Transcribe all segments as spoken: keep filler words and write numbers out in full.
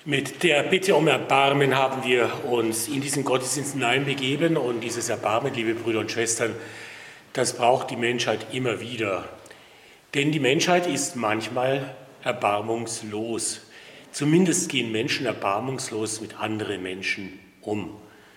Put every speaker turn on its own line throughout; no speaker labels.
Mit der Bitte um Erbarmen haben wir uns in diesen Gottesdienst hineinbegeben und dieses Erbarmen, liebe Brüder und Schwestern, das braucht die Menschheit immer wieder. Denn die Menschheit ist manchmal erbarmungslos. Zumindest gehen Menschen erbarmungslos mit anderen Menschen um.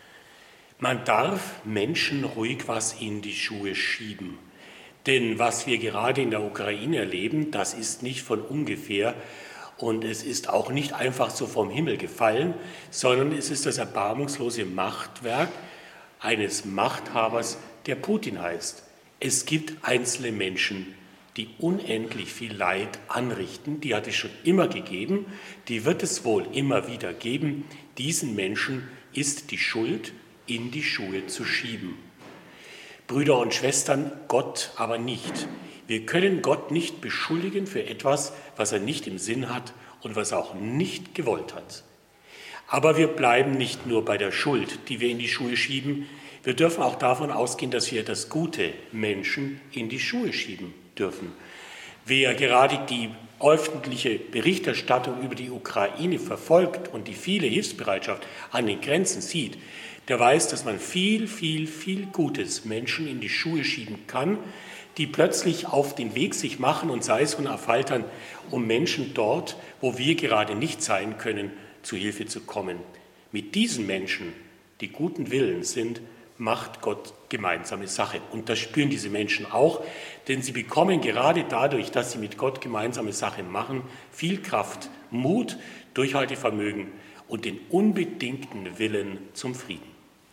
Man darf Menschen ruhig was in die Schuhe schieben. Denn was wir gerade in der Ukraine erleben, das ist nicht von ungefähr. Und es ist auch nicht einfach so vom Himmel gefallen, sondern es ist das erbarmungslose Machtwerk eines Machthabers, der Putin heißt. Es gibt einzelne Menschen, die unendlich viel Leid anrichten. Die hat es schon immer gegeben, die wird es wohl immer wieder geben. Diesen Menschen ist die Schuld in die Schuhe zu schieben. Brüder und Schwestern, Gott aber nicht. Wir können Gott nicht beschuldigen für etwas, was er nicht im Sinn hat und was er auch nicht gewollt hat. Aber wir bleiben nicht nur bei der Schuld, die wir in die Schuhe schieben. Wir dürfen auch davon ausgehen, dass wir das Gute Menschen in die Schuhe schieben dürfen. Wer gerade die öffentliche Berichterstattung über die Ukraine verfolgt und die viele Hilfsbereitschaft an den Grenzen sieht, der weiß, dass man viel, viel, viel Gutes Menschen in die Schuhe schieben kann, die plötzlich auf den Weg sich machen und sei es von Affaltern, um Menschen dort, wo wir gerade nicht sein können, zu Hilfe zu kommen. Mit diesen Menschen, die guten Willens sind, macht Gott gemeinsame Sache. Und das spüren diese Menschen auch, denn sie bekommen gerade dadurch, dass sie mit Gott gemeinsame Sache machen, viel Kraft, Mut, Durchhaltevermögen und den unbedingten Willen zum Frieden.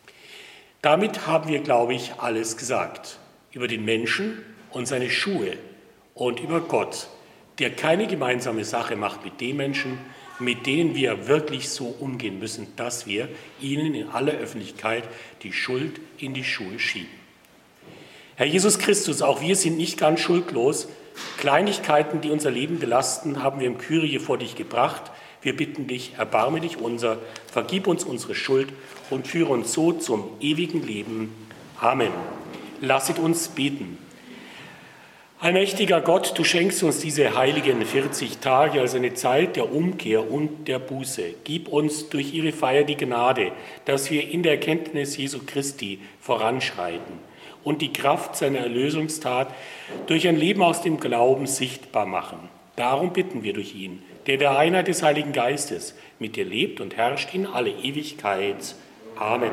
Damit haben wir, glaube ich, alles gesagt. Über den Menschen und seine Schuhe und über Gott, der keine gemeinsame Sache macht mit den Menschen, mit denen wir wirklich so umgehen müssen, dass wir ihnen in aller Öffentlichkeit die Schuld in die Schuhe schieben. Herr Jesus Christus, auch wir sind nicht ganz schuldlos. Kleinigkeiten, die unser Leben belasten, haben wir im Kyrie vor dich gebracht. Wir bitten dich, erbarme dich unser, vergib uns unsere Schuld und führe uns so zum ewigen Leben. Amen. Lasset uns beten. Allmächtiger Gott, du schenkst uns diese heiligen vierzig Tage als eine Zeit der Umkehr und der Buße. Gib uns durch ihre Feier die Gnade, dass wir in der Erkenntnis Jesu Christi voranschreiten und die Kraft seiner Erlösungstat durch ein Leben aus dem Glauben sichtbar machen. Darum bitten wir durch ihn, der der Einheit des Heiligen Geistes mit dir lebt und herrscht in alle Ewigkeit. Amen.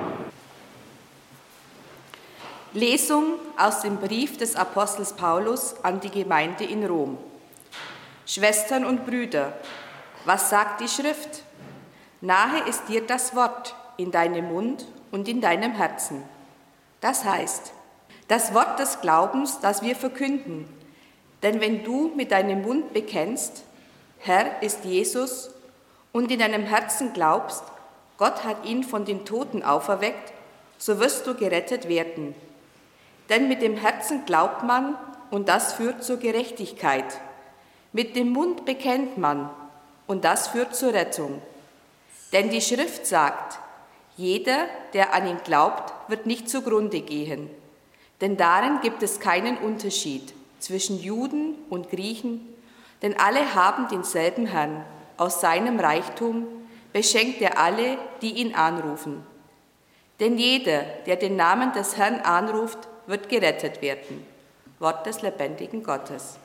Lesung aus dem Brief des Apostels Paulus an die Gemeinde in Rom. Schwestern und Brüder, was sagt die Schrift? Nahe ist dir das Wort in deinem Mund und in deinem Herzen. Das heißt, das Wort des Glaubens, das wir verkünden. Denn wenn du mit deinem Mund bekennst, Herr ist Jesus, und in deinem Herzen glaubst, Gott hat ihn von den Toten auferweckt, so wirst du gerettet werden. Denn mit dem Herzen glaubt man, und das führt zur Gerechtigkeit. Mit dem Mund bekennt man, und das führt zur Rettung. Denn die Schrift sagt, jeder, der an ihn glaubt, wird nicht zugrunde gehen. Denn darin gibt es keinen Unterschied zwischen Juden und Griechen, denn alle haben denselben Herrn. Aus seinem Reichtum beschenkt er alle, die ihn anrufen. Denn jeder, der den Namen des Herrn anruft, wird gerettet werden. Wort des lebendigen Gottes.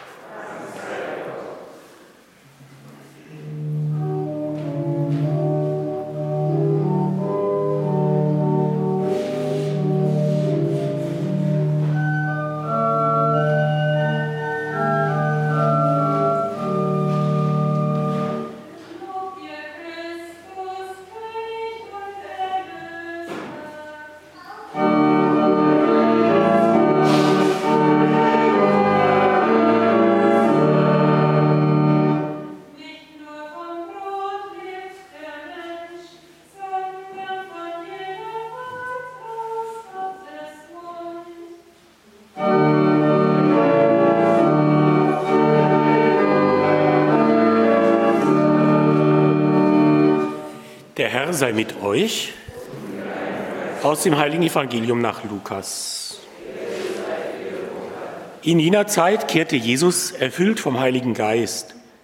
Der Herr sei mit euch. Aus dem Heiligen Evangelium nach Lukas. In jener Zeit kehrte Jesus, erfüllt vom Heiligen Geist,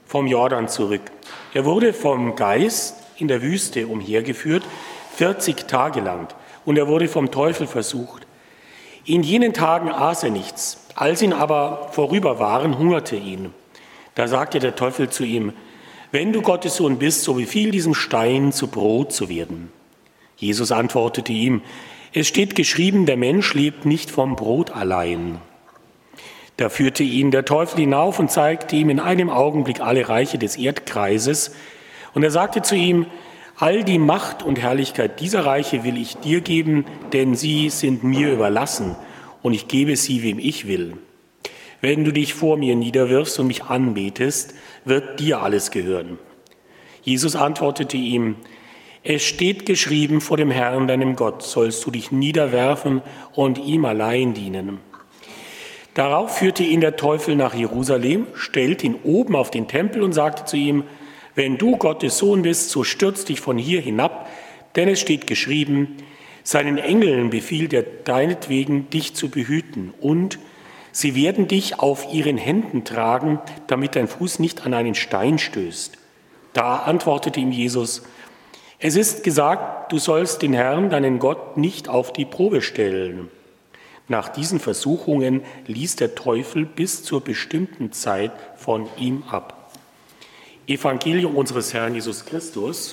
vom Jordan zurück. Er wurde vom Geist in der Wüste umhergeführt, vierzig Tage lang, und er wurde vom Teufel versucht. In jenen Tagen aß er nichts. Als ihn aber vorüber waren, hungerte ihn. Da sagte der Teufel zu ihm: Wenn du Gottes Sohn bist, so befiehl diesem Stein zu Brot zu werden. Jesus antwortete ihm: Es steht geschrieben, der Mensch lebt nicht vom Brot allein. Da führte ihn der Teufel hinauf und zeigte ihm in einem Augenblick alle Reiche des Erdkreises. Und er sagte zu ihm: All die Macht und Herrlichkeit dieser Reiche will ich dir geben, denn sie sind mir überlassen und ich gebe sie, wem ich will. Wenn du dich vor mir niederwirfst und mich anbetest, wird dir alles gehören. Jesus antwortete ihm: Es steht geschrieben, vor dem Herrn, deinem Gott, sollst du dich niederwerfen und ihm allein dienen. Darauf führte ihn der Teufel nach Jerusalem, stellte ihn oben auf den Tempel und sagte zu ihm: Wenn du Gottes Sohn bist, so stürz dich von hier hinab, denn es steht geschrieben, seinen Engeln befiehlt er deinetwegen, dich zu behüten, und sie werden dich auf ihren Händen tragen, damit dein Fuß nicht an einen Stein stößt. Da antwortete ihm Jesus: Es ist gesagt, du sollst den Herrn, deinen Gott, nicht auf die Probe stellen. Nach diesen Versuchungen ließ der Teufel bis zur bestimmten Zeit von ihm ab. Evangelium unseres Herrn Jesus Christus.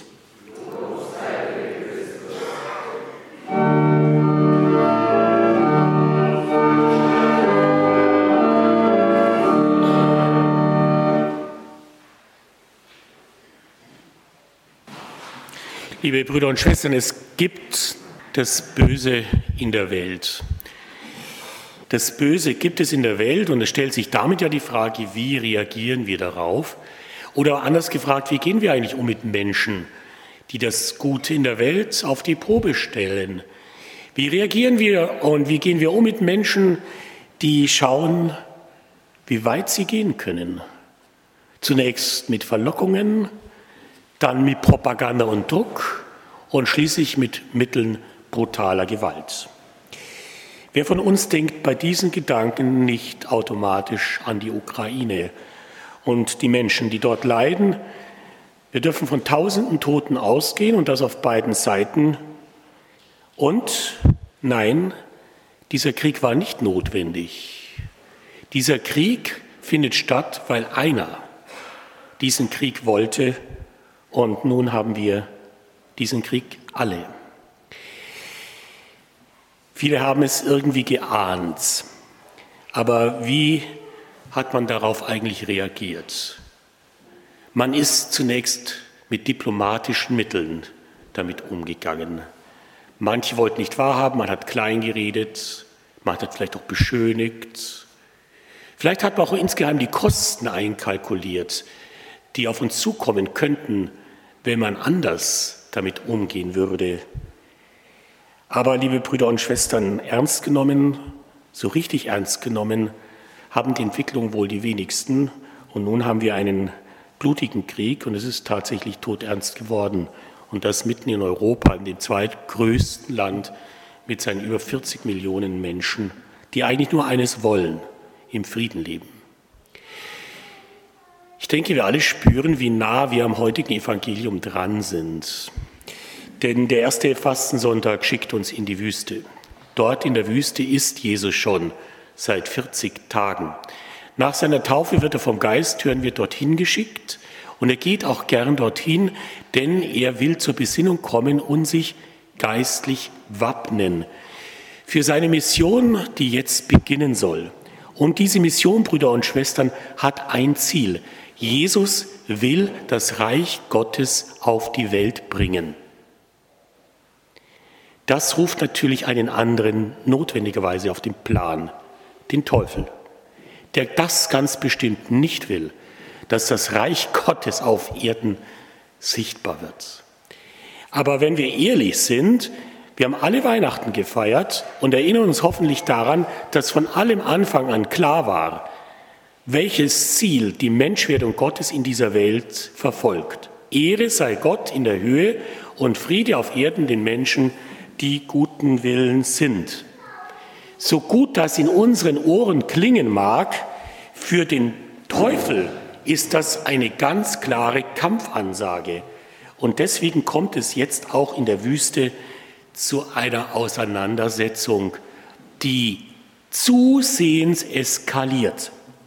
Liebe Brüder und Schwestern, es gibt das Böse in der Welt. Das Böse gibt es in der Welt und es stellt sich damit ja die Frage, wie reagieren wir darauf? Oder anders gefragt, wie gehen wir eigentlich um mit Menschen, die das Gute in der Welt auf die Probe stellen? Wie reagieren wir und wie gehen wir um mit Menschen, die schauen, wie weit sie gehen können? Zunächst mit Verlockungen, dann mit Propaganda und Druck und schließlich mit Mitteln brutaler Gewalt. Wer von uns denkt bei diesen Gedanken nicht automatisch an die Ukraine und die Menschen, die dort leiden? Wir dürfen von tausenden Toten ausgehen und das auf beiden Seiten. Und nein, dieser Krieg war nicht notwendig. Dieser Krieg findet statt, weil einer diesen Krieg wollte, und nun haben wir diesen Krieg alle. Viele haben es irgendwie geahnt, aber wie hat man darauf eigentlich reagiert? Man ist zunächst mit diplomatischen Mitteln damit umgegangen. Manche wollten nicht wahrhaben, man hat klein geredet, man hat vielleicht auch beschönigt. Vielleicht hat man auch insgeheim die Kosten einkalkuliert, die auf uns zukommen könnten, wenn man anders damit umgehen würde. Aber, liebe Brüder und Schwestern, ernst genommen, so richtig ernst genommen, haben die Entwicklung wohl die wenigsten. Und nun haben wir einen blutigen Krieg und es ist tatsächlich todernst geworden. Und das mitten in Europa, in dem zweitgrößten Land mit seinen über vierzig Millionen Menschen, die eigentlich nur eines wollen: im Frieden leben. Ich denke, wir alle spüren, wie nah wir am heutigen Evangelium dran sind. Denn der erste Fastensonntag schickt uns in die Wüste. Dort in der Wüste ist Jesus schon seit vierzig Tagen. Nach seiner Taufe wird er vom Geist, hören wir, dorthin geschickt. Und er geht auch gern dorthin, denn er will zur Besinnung kommen und sich geistlich wappnen für seine Mission, die jetzt beginnen soll. Und diese Mission, Brüder und Schwestern, hat ein Ziel. Jesus will das Reich Gottes auf die Welt bringen. Das ruft natürlich einen anderen notwendigerweise auf den Plan, den Teufel, der das ganz bestimmt nicht will, dass das Reich Gottes auf Erden sichtbar wird. Aber wenn wir ehrlich sind, wir haben alle Weihnachten gefeiert und erinnern uns hoffentlich daran, dass von allem Anfang an klar war, welches Ziel die Menschwerdung Gottes in dieser Welt verfolgt. Ehre sei Gott in der Höhe und Friede auf Erden den Menschen, die guten Willens sind. So gut das in unseren Ohren klingen mag, für den Teufel ist das eine ganz klare Kampfansage. Und deswegen kommt es jetzt auch in der Wüste zu einer Auseinandersetzung, die zusehends eskaliert.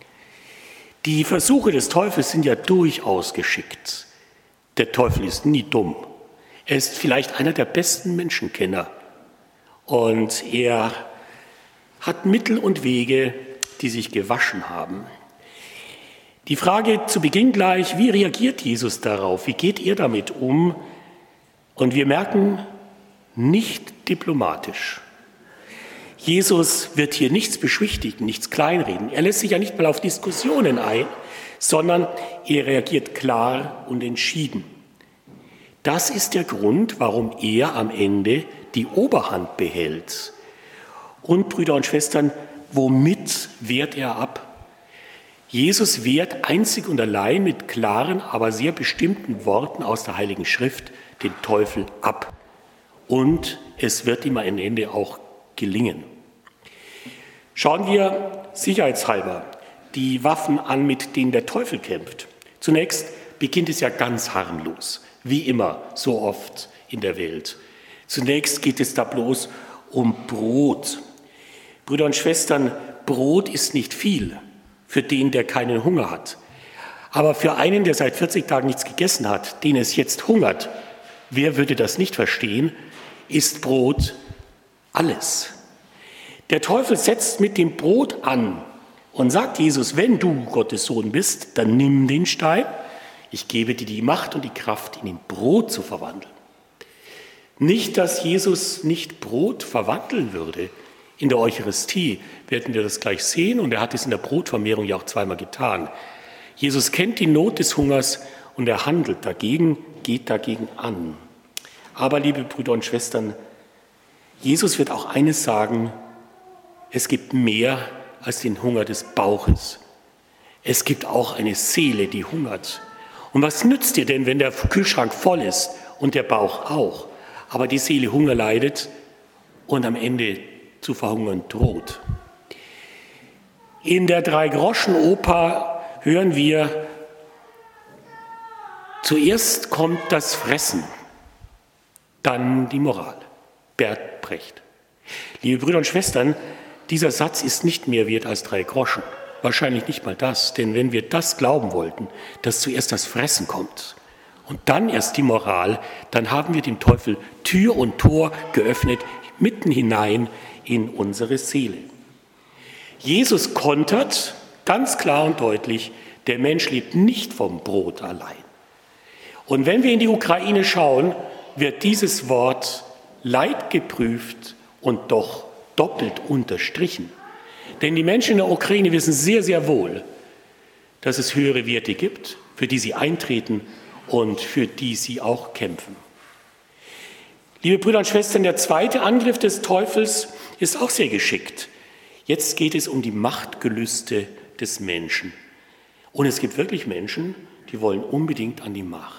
Die Versuche des Teufels sind ja durchaus geschickt. Der Teufel ist nie dumm. Er ist vielleicht einer der besten Menschenkenner. Und er hat Mittel und Wege, die sich gewaschen haben. Die Frage zu Beginn gleich, wie reagiert Jesus darauf? Wie geht er damit um? Und wir merken, nicht diplomatisch. Jesus wird hier nichts beschwichtigen, nichts kleinreden. Er lässt sich ja nicht mal auf Diskussionen ein, sondern er reagiert klar und entschieden. Das ist der Grund, warum er am Ende die Oberhand behält. Und Brüder und Schwestern, womit wehrt er ab? Jesus wehrt einzig und allein mit klaren, aber sehr bestimmten Worten aus der Heiligen Schrift den Teufel ab. Und es wird ihm am Ende auch gelingen. Schauen wir sicherheitshalber die Waffen an, mit denen der Teufel kämpft. Zunächst beginnt es ja ganz harmlos, wie immer, so oft in der Welt. Zunächst geht es da bloß um Brot. Brüder und Schwestern, Brot ist nicht viel für den, der keinen Hunger hat. Aber für einen, der seit vierzig Tagen nichts gegessen hat, den es jetzt hungert, wer würde das nicht verstehen, ist Brot alles. Der Teufel setzt mit dem Brot an und sagt Jesus, wenn du Gottes Sohn bist, dann nimm den Stein, ich gebe dir die Macht und die Kraft, ihn in Brot zu verwandeln. Nicht, dass Jesus nicht Brot verwandeln würde. In der Eucharistie werden wir das gleich sehen und er hat es in der Brotvermehrung ja auch zweimal getan. Jesus kennt die Not des Hungers und er handelt dagegen, geht dagegen an. Aber, liebe Brüder und Schwestern, Jesus wird auch eines sagen, es gibt mehr als den Hunger des Bauches. Es gibt auch eine Seele, die hungert. Und was nützt dir denn, wenn der Kühlschrank voll ist und der Bauch auch, aber die Seele Hunger leidet und am Ende zu verhungern droht? In der Drei-Groschen-Oper hören wir, zuerst kommt das Fressen, dann die Moral. Bert Brecht. Liebe Brüder und Schwestern, dieser Satz ist nicht mehr wert als drei Groschen. Wahrscheinlich nicht mal das, denn wenn wir das glauben wollten, dass zuerst das Fressen kommt und dann erst die Moral, dann haben wir dem Teufel Tür und Tor geöffnet, mitten hinein in unsere Seele. Jesus kontert ganz klar und deutlich, der Mensch lebt nicht vom Brot allein. Und wenn wir in die Ukraine schauen, wird dieses Wort leidgeprüft und doch doppelt unterstrichen. Denn die Menschen in der Ukraine wissen sehr, sehr wohl, dass es höhere Werte gibt, für die sie eintreten und für die sie auch kämpfen. Liebe Brüder und Schwestern, der zweite Angriff des Teufels ist auch sehr geschickt. Jetzt geht es um die Machtgelüste des Menschen. Und es gibt wirklich Menschen, die wollen unbedingt an die Macht.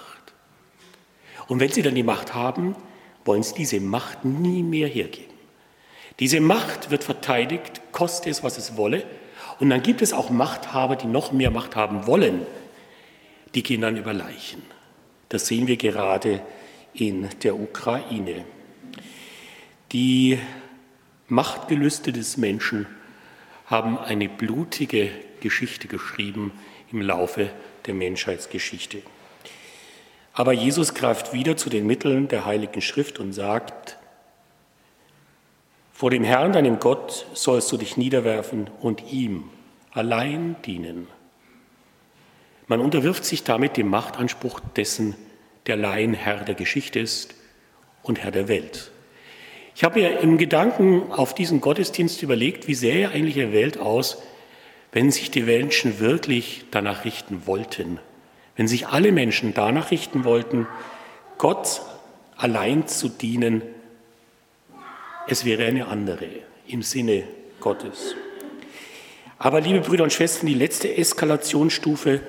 Und wenn sie dann die Macht haben, wollen sie diese Macht nie mehr hergeben. Diese Macht wird verteidigt, koste es, was es wolle. Und dann gibt es auch Machthaber, die noch mehr Macht haben wollen. Die gehen dann über Leichen. Das sehen wir gerade in der Ukraine. Die Machtgelüste des Menschen haben eine blutige Geschichte geschrieben im Laufe der Menschheitsgeschichte. Aber Jesus greift wieder zu den Mitteln der Heiligen Schrift und sagt, vor dem Herrn, deinem Gott, sollst du dich niederwerfen und ihm allein dienen. Man unterwirft sich damit dem Machtanspruch dessen, der allein Herr der Geschichte ist und Herr der Welt. Ich habe mir im Gedanken auf diesen Gottesdienst überlegt, wie sähe eigentlich eine Welt aus, wenn sich die Menschen wirklich danach richten wollten. Wenn sich alle Menschen danach richten wollten, Gott allein zu dienen, es wäre eine andere im Sinne Gottes. Aber liebe Brüder und Schwestern, die letzte Eskalationsstufe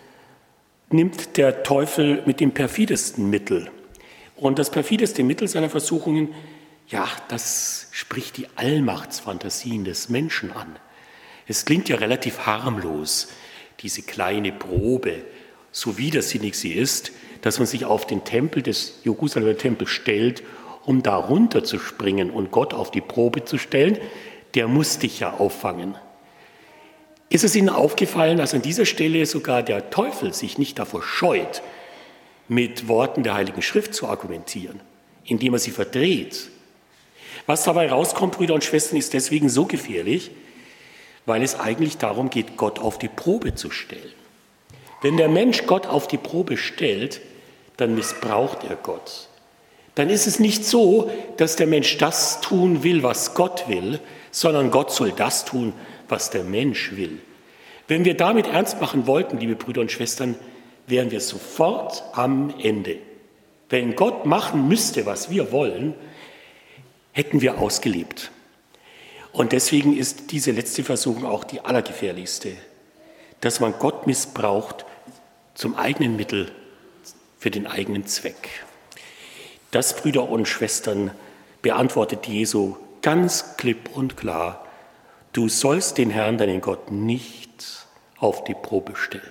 nimmt der Teufel mit dem perfidesten Mittel. Und das perfideste Mittel seiner Versuchungen, ja, das spricht die Allmachtsfantasien des Menschen an. Es klingt ja relativ harmlos. diese kleine Probe, so widersinnig sie ist, dass man sich auf den Tempel des Jerusalemer Tempels stellt, um da runterzuspringen und Gott auf die Probe zu stellen, der muss dich ja auffangen. Ist es Ihnen aufgefallen, dass an dieser Stelle sogar der Teufel sich nicht davor scheut, mit Worten der Heiligen Schrift zu argumentieren, indem er sie verdreht? Was dabei rauskommt, Brüder und Schwestern, ist deswegen so gefährlich, weil es eigentlich darum geht, Gott auf die Probe zu stellen. Wenn der Mensch Gott auf die Probe stellt, dann missbraucht er Gott. Dann ist es nicht so, dass der Mensch das tun will, was Gott will, sondern Gott soll das tun, was der Mensch will. Wenn wir damit ernst machen wollten, liebe Brüder und Schwestern, wären wir sofort am Ende. Wenn Gott machen müsste, was wir wollen, hätten wir ausgelebt. Und deswegen ist diese letzte Versuchung auch die allergefährlichste, dass man Gott missbraucht zum eigenen Mittel, für den eigenen Zweck. Das, Brüder und Schwestern, beantwortet Jesu ganz klipp und klar: Du sollst den Herrn, deinen Gott, nicht auf die Probe stellen.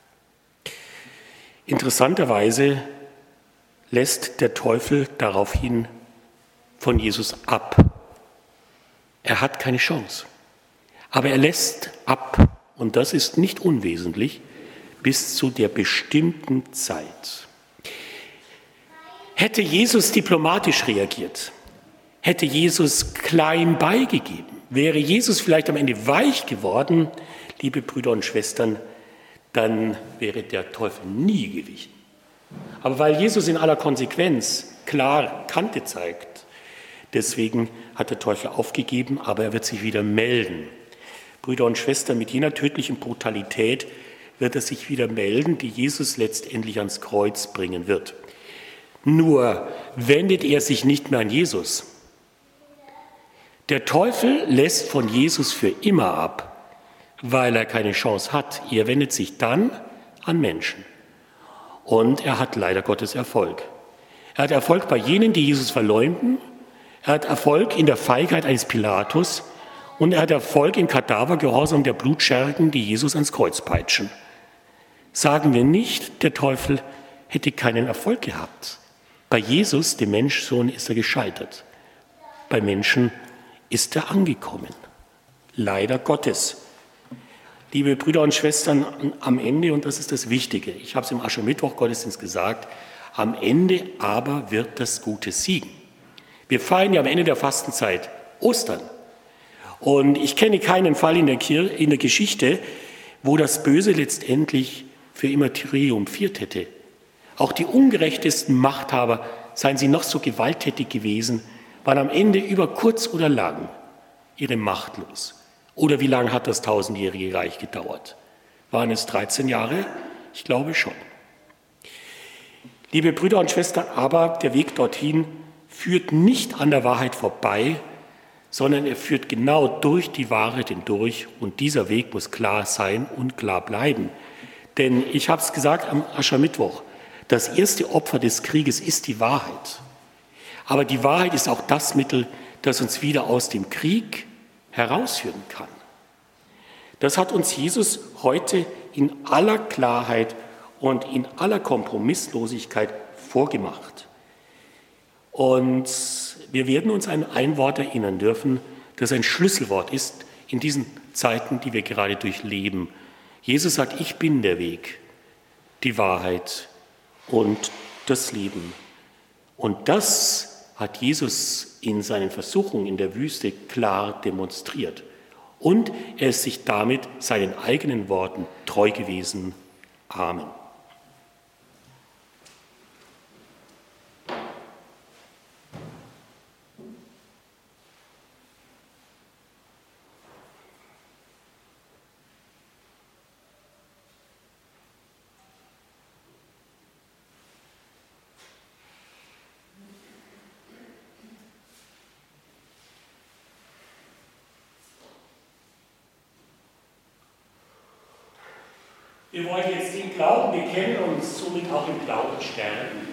Interessanterweise lässt der Teufel daraufhin von Jesus ab. Er hat keine Chance. Aber er lässt ab, und das ist nicht unwesentlich, bis zu der bestimmten Zeit. Hätte Jesus diplomatisch reagiert, hätte Jesus klein beigegeben, wäre Jesus vielleicht am Ende weich geworden, liebe Brüder und Schwestern, dann wäre der Teufel nie gewichen. Aber weil Jesus in aller Konsequenz klar Kante zeigt, deswegen hat der Teufel aufgegeben, aber er wird sich wieder melden. Brüder und Schwestern, mit jener tödlichen Brutalität wird er sich wieder melden, die Jesus letztendlich ans Kreuz bringen wird. Nur wendet er sich nicht mehr an Jesus. Der Teufel lässt von Jesus für immer ab, weil er keine Chance hat. Er wendet sich dann an Menschen. Und er hat leider Gottes Erfolg. Er hat Erfolg bei jenen, die Jesus verleumden. Er hat Erfolg in der Feigheit eines Pilatus. Und er hat Erfolg im Kadavergehorsam der Blutschergen, die Jesus ans Kreuz peitschen. Sagen wir nicht, der Teufel hätte keinen Erfolg gehabt. Bei Jesus, dem Menschsohn, ist er gescheitert. Bei Menschen ist er angekommen. Leider Gottes. Liebe Brüder und Schwestern, am Ende, und das ist das Wichtige, ich habe es im Aschermittwoch-Gottesdienst gesagt, am Ende aber wird das Gute siegen. Wir feiern ja am Ende der Fastenzeit Ostern. Und ich kenne keinen Fall in der, Kir- in der Geschichte, wo das Böse letztendlich für immer triumphiert hätte. Auch die ungerechtesten Machthaber, seien sie noch so gewalttätig gewesen, waren am Ende über kurz oder lang ihre Macht los. Oder wie lange hat das tausendjährige Reich gedauert? Waren es dreizehn Jahre? Ich glaube schon. Liebe Brüder und Schwestern, aber der Weg dorthin führt nicht an der Wahrheit vorbei, sondern er führt genau durch die Wahrheit hindurch. Und dieser Weg muss klar sein und klar bleiben. Denn ich habe es gesagt am Aschermittwoch, das erste Opfer des Krieges ist die Wahrheit. Aber die Wahrheit ist auch das Mittel, das uns wieder aus dem Krieg herausführen kann. Das hat uns Jesus heute in aller Klarheit und in aller Kompromisslosigkeit vorgemacht. Und wir werden uns an ein Wort erinnern dürfen, das ein Schlüsselwort ist in diesen Zeiten, die wir gerade durchleben. Jesus sagt, ich bin der Weg, die Wahrheit und das Leben. Und das hat Jesus in seinen Versuchungen in der Wüste klar demonstriert. Und er ist sich damit seinen eigenen Worten treu gewesen. Amen. Wir wollen jetzt den Glauben bekennen und somit auch im Glauben sterben.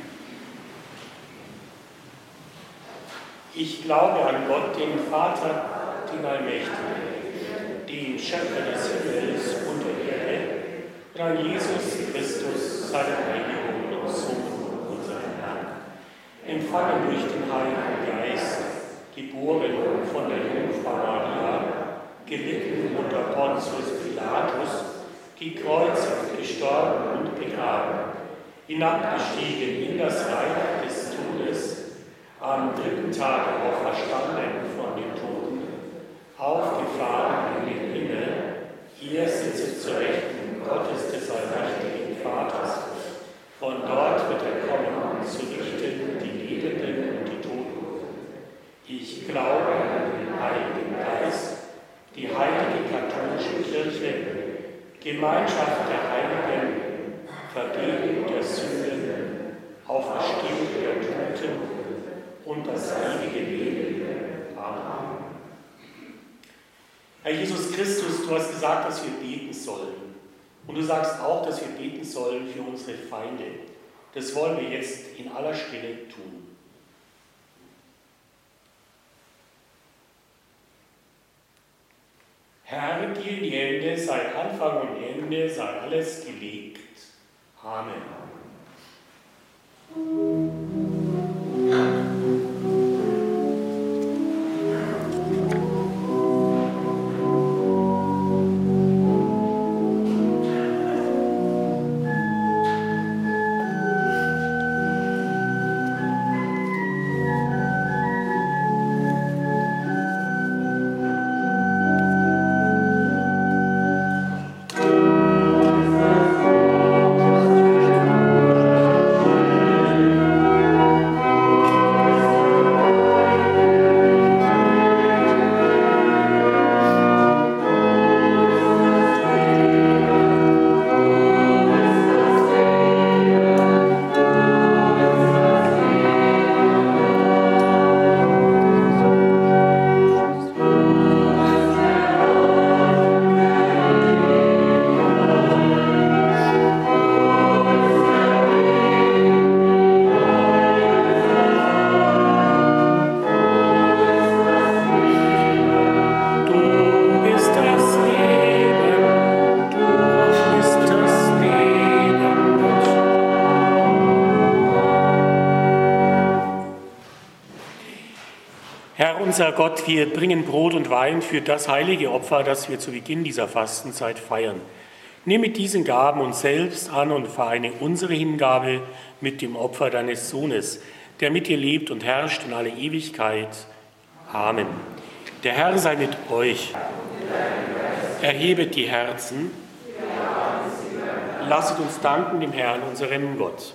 Ich glaube an Gott, den Vater, den Allmächtigen, den Schöpfer des Himmels und der Erde Herr Jesus Christus, seine Heiligung und Sohn, unseren Herrn, empfangen durch den Heiligen Geist, geboren von der Jungfrau Maria, gelitten unter Pontius Pilatus, gekreuzigt, gestorben und begraben, hinabgestiegen in das Reich des Todes, am dritten Tage auferstanden von den Toten, aufgefahren in den Himmel, hier sitzt zur Rechten Gottes des allmächtigen Vaters. Von dort wird er kommen, zu richten die Lebenden und die Toten. Ich glaube an den Heiligen Geist, die heilige katholische Kirche, Gemeinschaft der Heiligen, Vergebung der Sünden, Auferstehung der Toten und das ewige Leben. Amen. Herr Jesus Christus, du hast gesagt, dass wir beten sollen. Und du sagst auch, dass wir beten sollen für unsere Feinde. Das wollen wir jetzt in aller Stille tun. Herr, dir in die Hände, sei Anfang und Ende, sei alles gelegt. Amen. Unser Gott, wir bringen Brot und Wein für das heilige Opfer, das wir zu Beginn dieser Fastenzeit feiern. Nimm mit diesen Gaben uns selbst an und vereine unsere Hingabe mit dem Opfer deines Sohnes, der mit dir lebt und herrscht in alle Ewigkeit. Amen. Der Herr sei mit euch. Erhebet die Herzen. Lasset uns danken dem Herrn, unserem Gott.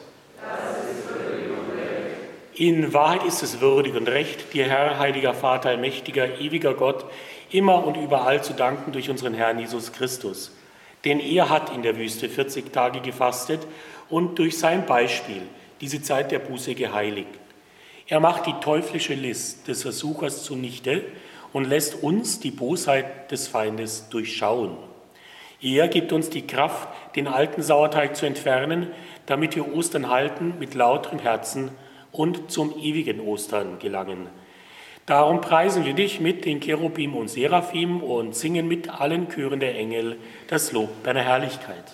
In Wahrheit ist es würdig und recht, dir, Herr, heiliger Vater, allmächtiger, ewiger Gott, immer und überall zu danken durch unseren Herrn Jesus Christus. Denn er hat in der Wüste vierzig Tage gefastet und durch sein Beispiel diese Zeit der Buße geheiligt. Er macht die teuflische List des Versuchers zunichte und lässt uns die Bosheit des Feindes durchschauen. Er gibt uns die Kraft, den alten Sauerteig zu entfernen, damit wir Ostern halten mit lauterem Herzen und zum ewigen Ostern gelangen. Darum preisen wir dich mit den Cherubim und Seraphim und singen mit allen Chören der Engel das Lob deiner Herrlichkeit.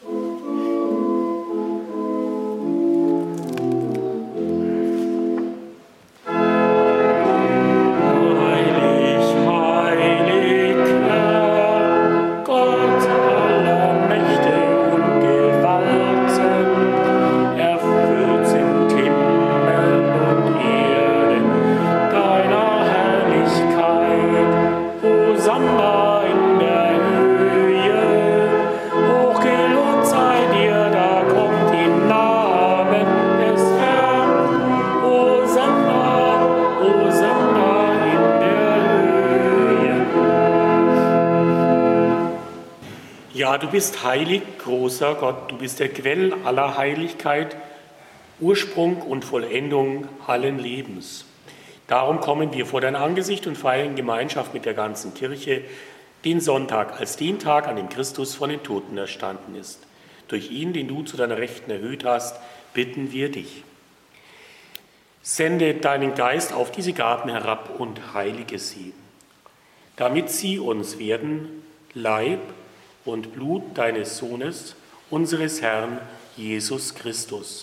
Ja, du bist heilig, großer Gott, du bist der Quell aller Heiligkeit, Ursprung und Vollendung allen Lebens. Darum kommen wir vor dein Angesicht und feiern in Gemeinschaft mit der ganzen Kirche den Sonntag als den Tag, an dem Christus von den Toten erstanden ist. Durch ihn, den du zu deiner Rechten erhöht hast, bitten wir dich. Sende deinen Geist auf diese Gaben herab und heilige sie, damit sie uns werden Leib und Blut deines Sohnes, unseres Herrn Jesus Christus.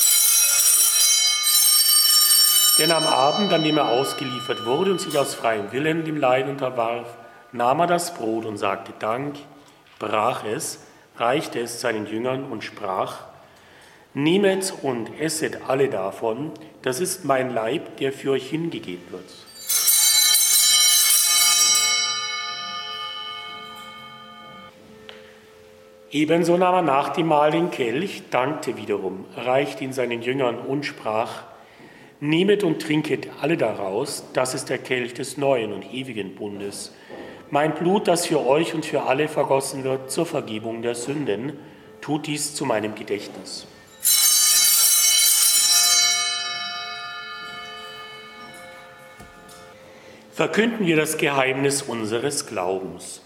Denn am Abend, an dem er ausgeliefert wurde und sich aus freiem Willen dem Leid unterwarf, nahm er das Brot und sagte Dank, brach es, reichte es seinen Jüngern und sprach: Nehmet und esset alle davon, das ist mein Leib, der für euch hingegeben wird. Ebenso nahm er nach dem Mahl den Kelch, dankte wiederum, reichte ihn seinen Jüngern und sprach: Nehmet und trinket alle daraus, das ist der Kelch des neuen und ewigen Bundes. Mein Blut, das für euch und für alle vergossen wird zur Vergebung der Sünden, tut dies zu meinem Gedächtnis. Verkünden wir das Geheimnis unseres Glaubens.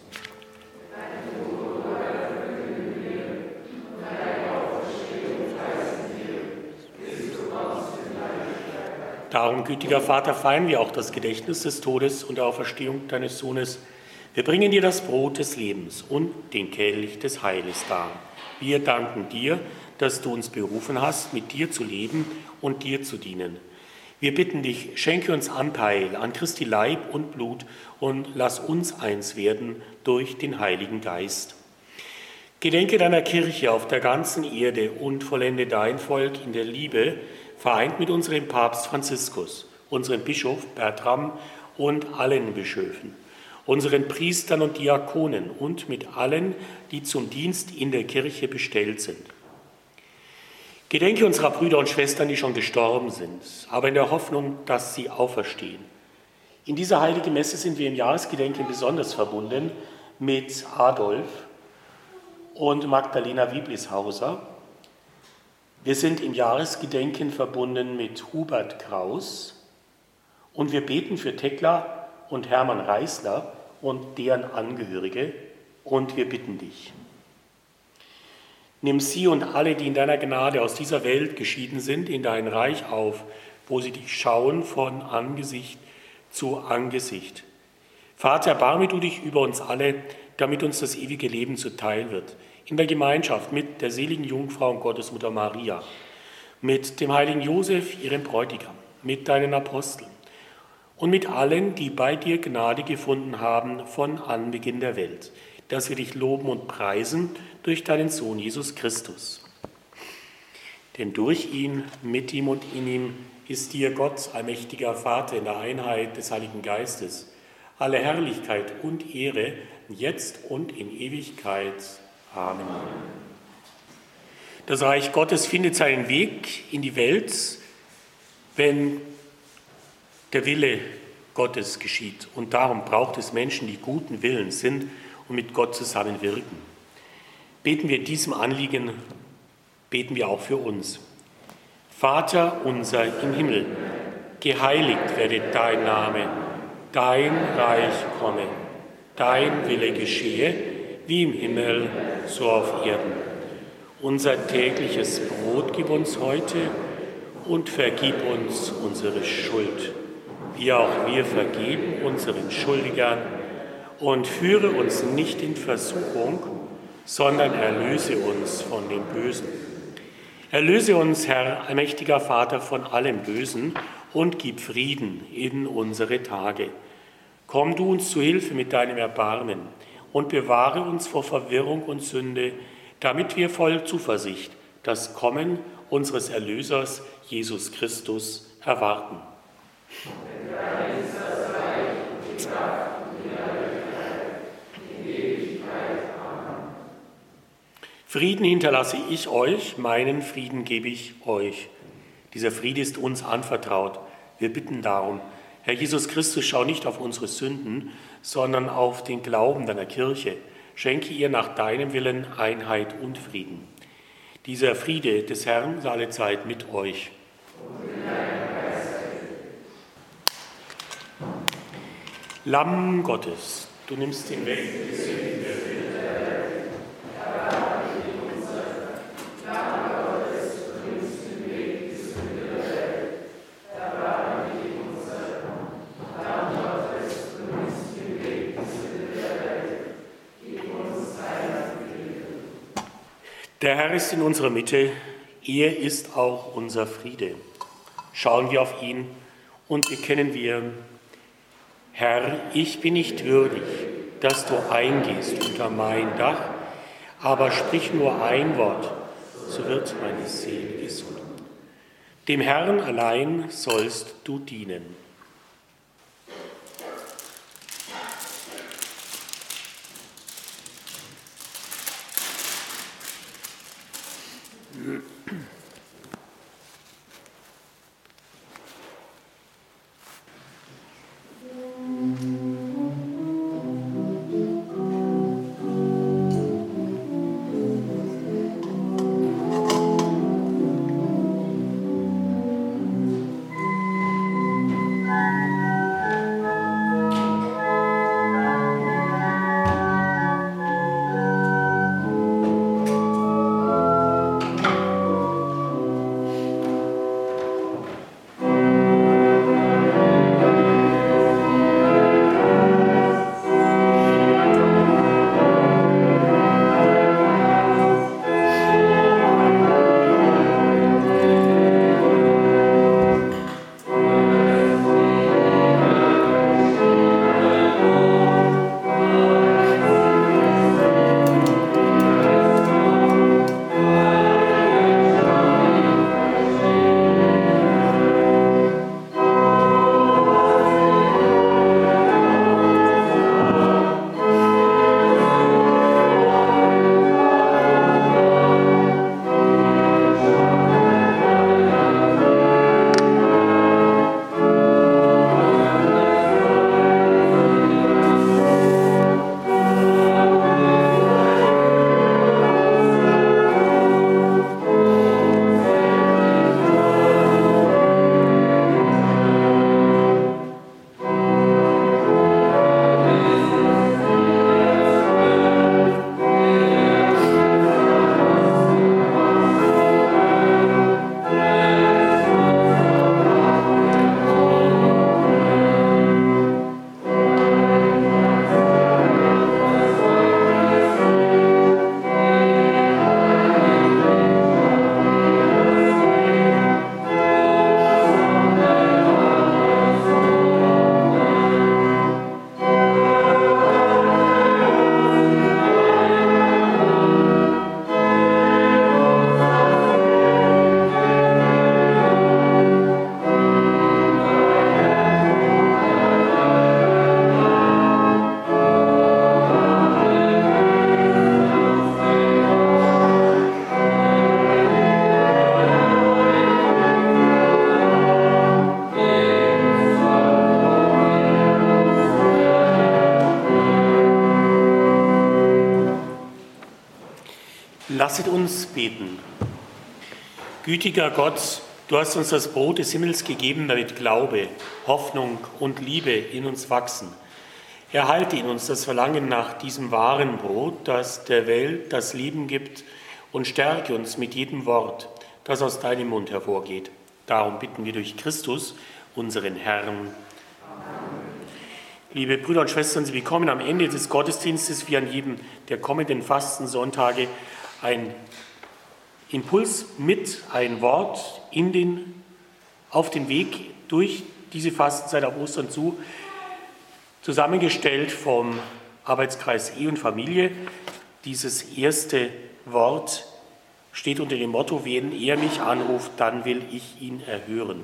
Darum, gütiger Vater, feiern wir auch das Gedächtnis des Todes und der Auferstehung deines Sohnes. Wir bringen dir das Brot des Lebens und den Kelch des Heiles dar. Wir danken dir, dass du uns berufen hast, mit dir zu leben und dir zu dienen. Wir bitten dich, schenke uns Anteil an Christi Leib und Blut und lass uns eins werden durch den Heiligen Geist. Gedenke deiner Kirche auf der ganzen Erde und vollende dein Volk in der Liebe, vereint mit unserem Papst Franziskus, unserem Bischof Bertram und allen Bischöfen, unseren Priestern und Diakonen und mit allen, die zum Dienst in der Kirche bestellt sind. Gedenke unserer Brüder und Schwestern, die schon gestorben sind, aber in der Hoffnung, dass sie auferstehen. In dieser heiligen Messe sind wir im Jahresgedenken besonders verbunden mit Adolf und Magdalena Wieblishauser. Wir sind im Jahresgedenken verbunden mit Hubert Kraus und wir beten für Tekla und Hermann Reisler und deren Angehörige und wir bitten dich. Nimm sie und alle, die in deiner Gnade aus dieser Welt geschieden sind, in dein Reich auf, wo sie dich schauen von Angesicht zu Angesicht. Vater, erbarme du dich über uns alle, damit uns das ewige Leben zuteil wird. In der Gemeinschaft mit der seligen Jungfrau und Gottesmutter Maria, mit dem heiligen Josef, ihrem Bräutigam, mit deinen Aposteln und mit allen, die bei dir Gnade gefunden haben von Anbeginn der Welt, dass wir dich loben und preisen durch deinen Sohn Jesus Christus. Denn durch ihn, mit ihm und in ihm ist dir Gott, allmächtiger Vater, in der Einheit des Heiligen Geistes, alle Herrlichkeit und Ehre, jetzt und in Ewigkeit. Amen. Das Reich Gottes findet seinen Weg in die Welt, wenn der Wille Gottes geschieht. Und darum braucht es Menschen, die guten Willens sind und mit Gott zusammenwirken. Beten wir diesem Anliegen, beten wir auch für uns. Vater unser im Himmel, geheiligt werde dein Name, dein Reich komme, dein Wille geschehe, wie im Himmel, so auf Erden. Unser tägliches Brot gib uns heute und vergib uns unsere Schuld, wie auch wir vergeben unseren Schuldigern. Und führe uns nicht in Versuchung, sondern erlöse uns von dem Bösen. Erlöse uns, Herr, allmächtiger Vater, von allem Bösen und gib Frieden in unsere Tage. Komm du uns zu Hilfe mit deinem Erbarmen und bewahre uns vor Verwirrung und Sünde, damit wir voll Zuversicht das Kommen unseres Erlösers, Jesus Christus, erwarten. Frieden hinterlasse ich euch, meinen Frieden gebe ich euch. Dieser Friede ist uns anvertraut. Wir bitten darum, Herr Jesus Christus, schau nicht auf unsere Sünden, sondern auf den Glauben deiner Kirche. Schenke ihr nach deinem Willen Einheit und Frieden. Dieser Friede des Herrn sei alle Zeit mit euch. Lamm Gottes, du nimmst den Weg der Sünden der Welt. Der Herr ist in unserer Mitte, er ist auch unser Friede. Schauen wir auf ihn und bekennen wir: Herr, ich bin nicht würdig, dass du eingehst unter mein Dach, aber sprich nur ein Wort, so wird meine Seele gesund. Dem Herrn allein sollst du dienen. Lasset uns beten. Gütiger Gott, du hast uns das Brot des Himmels gegeben, damit Glaube, Hoffnung und Liebe in uns wachsen. Erhalte in uns das Verlangen nach diesem wahren Brot, das der Welt das Leben gibt, und stärke uns mit jedem Wort, das aus deinem Mund hervorgeht. Darum bitten wir durch Christus, unseren Herrn. Amen. Liebe Brüder und Schwestern, Sie bekommen am Ende des Gottesdienstes wie an jedem der kommenden Fastensonntage ein Impuls mit, ein Wort in den, auf den Weg durch diese Fastenzeit auf Ostern zu, zusammengestellt vom Arbeitskreis Ehe und Familie. Dieses erste Wort steht unter dem Motto: Wenn er mich anruft, dann will ich ihn erhören.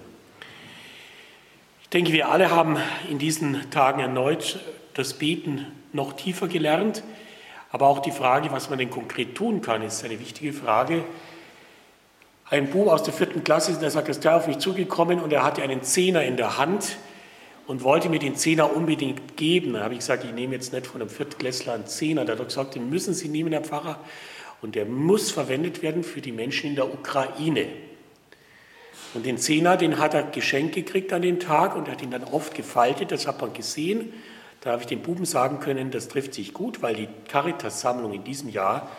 Ich denke, wir alle haben in diesen Tagen erneut das Beten noch tiefer gelernt. Aber auch die Frage, was man denn konkret tun kann, ist eine wichtige Frage. Ein Bub aus der vierten Klasse ist in der Sakristei auf mich zugekommen und er hatte einen Zehner in der Hand und wollte mir den Zehner unbedingt geben. Dann habe ich gesagt, ich nehme jetzt nicht von einem Viertklässler einen Zehner. Da hat er gesagt, den müssen Sie nehmen, Herr Pfarrer. Und der muss verwendet werden für die Menschen in der Ukraine. Und den Zehner, den hat er geschenkt gekriegt an den Tag und er hat ihn dann oft gefaltet, das hat man gesehen. Da habe ich den Buben sagen können, das trifft sich gut, weil die Caritas-Sammlung in diesem Jahr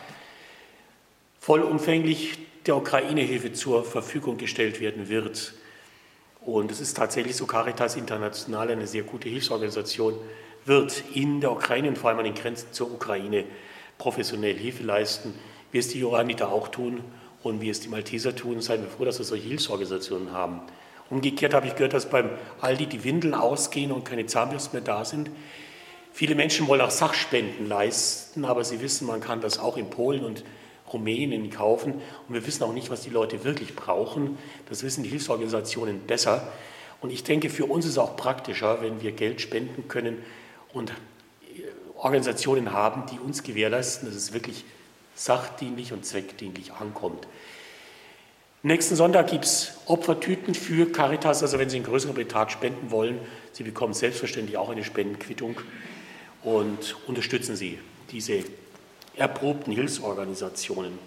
vollumfänglich der Ukraine-Hilfe zur Verfügung gestellt werden wird. Und es ist tatsächlich so, Caritas International, eine sehr gute Hilfsorganisation, wird in der Ukraine und vor allem an den Grenzen zur Ukraine professionell Hilfe leisten. wie es die Johanniter auch tun und wie es die Malteser tun. Seien wir froh, dass wir solche Hilfsorganisationen haben. Umgekehrt habe ich gehört, dass beim Aldi die Windeln ausgehen und keine Zahnbürsten mehr da sind. Viele Menschen wollen auch Sachspenden leisten, aber sie wissen, man kann das auch in Polen und Rumänien kaufen. Und wir wissen auch nicht, was die Leute wirklich brauchen. Das wissen die Hilfsorganisationen besser. Und ich denke, für uns ist es auch praktischer, wenn wir Geld spenden können und Organisationen haben, die uns gewährleisten, dass es wirklich sachdienlich und zweckdienlich ankommt. Nächsten Sonntag gibt es Opfertüten für Caritas, also wenn Sie einen größeren Betrag spenden wollen, Sie bekommen selbstverständlich auch eine Spendenquittung und unterstützen Sie diese erprobten Hilfsorganisationen.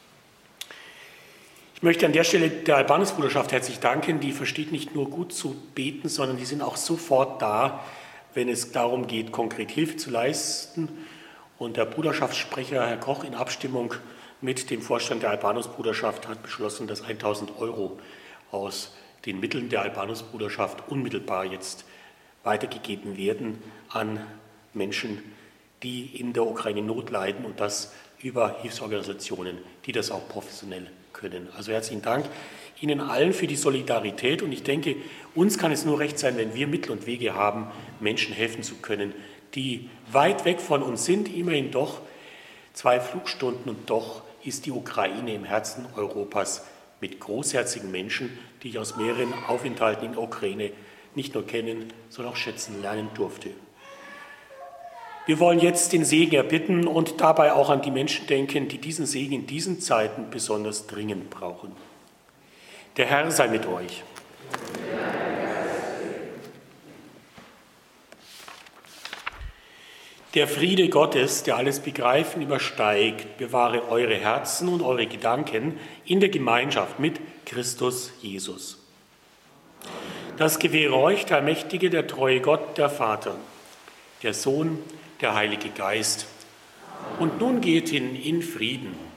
Ich möchte an der Stelle der Albanusbruderschaft herzlich danken. Die versteht nicht nur gut zu beten, sondern die sind auch sofort da, wenn es darum geht, konkret Hilfe zu leisten. Und der Bruderschaftssprecher, Herr Koch, in Abstimmung mit dem Vorstand der Albanusbruderschaft hat beschlossen, dass tausend Euro aus den Mitteln der Albanusbruderschaft unmittelbar jetzt weitergegeben werden an Menschen, die in der Ukraine Not leiden, und das über Hilfsorganisationen, die das auch professionell können. Also herzlichen Dank Ihnen allen für die Solidarität, und ich denke, uns kann es nur recht sein, wenn wir Mittel und Wege haben, Menschen helfen zu können, die weit weg von uns sind, immerhin doch zwei Flugstunden, und doch ist die Ukraine im Herzen Europas mit großherzigen Menschen, die ich aus mehreren Aufenthalten in der Ukraine nicht nur kennen, sondern auch schätzen lernen durfte. Wir wollen jetzt den Segen erbitten und dabei auch an die Menschen denken, die diesen Segen in diesen Zeiten besonders dringend brauchen. Der Herr sei mit euch. Der Friede Gottes, der alles Begreifen übersteigt, bewahre eure Herzen und eure Gedanken in der Gemeinschaft mit Christus Jesus. Das gewähre euch der allmächtige, der treue Gott, der Vater, der Sohn, der Heilige Geist. Und nun geht hin in Frieden.